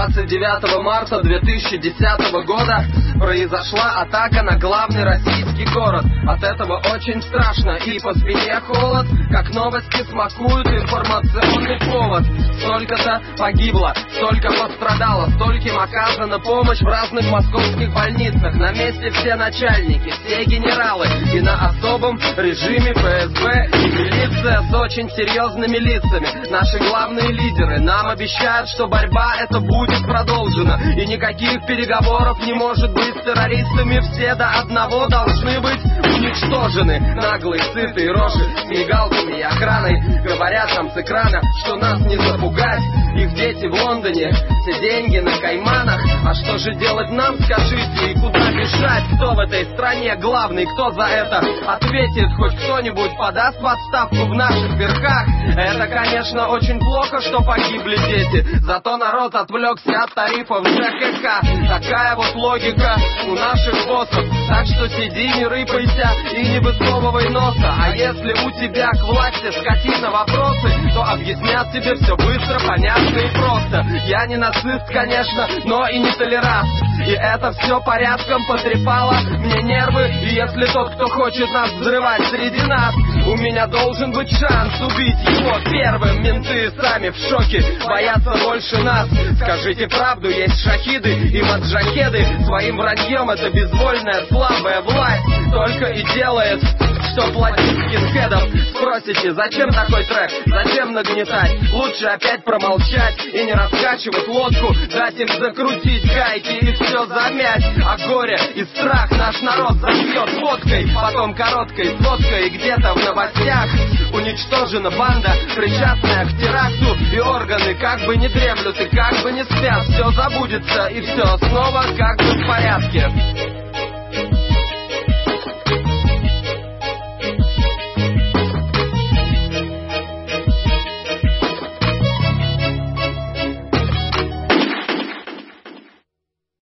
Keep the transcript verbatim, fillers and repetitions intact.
двадцать девятого марта две тысячи десятого года произошла атака на главный российский город. От этого очень страшно и по спине холод, как новости смакуют информационный повод. Столько-то погибло, столько пострадало, стольким оказана помощь в разных московских больницах. На месте все начальники, все генералы, и на особом режиме ФСБ и милиция с очень серьезными лицами. Наши главные лидеры нам обещают, что борьба эта будет продолжена, и никаких переговоров не может быть с террористами. Все до одного должны быть уничтожены. Наглые, сытые рожи с мигалками и охраной говорят нам с экрана, что нас не запугать. Их дети в Лондоне, все деньги на кайманах. А что же делать нам, скажите, и куда бежать? Кто в этой стране главный, кто за это ответит? Хоть кто-нибудь подаст в отставку в наших верхах? Это, конечно, очень плохо, что погибли дети, зато народ отвлекся от тарифов ЖКХ. Такая вот логика у наших боссов. Так что сиди, не рыпайся и не высовывай носа. А если у тебя к власти, скотина, вопросы, то объяснят тебе все быстро, понятно и просто. Я не нацист, конечно, но и не толерант, и это все порядком потрепало мне нервы. И если тот, кто хочет нас взрывать среди нас, у меня должен быть шанс убить его первым. Менты сами в шоке, боятся больше нас. Скажите правду, есть шахиды и маджахеды. Своим враньем эта безвольная слабая власть только и делает, что платить скинхедам. Спросите, зачем такой трек, зачем нагнетать? Лучше опять промолчать и не раскачивать лодку, дать им закрутить гайки и все замять. А горе и страх наш народ забьет водкой, потом короткой сводкой, и где-то в новостях уничтожена банда, причастная к теракту, и органы как бы не дремлют и как бы не спят. Все забудется и все снова как бы в порядке.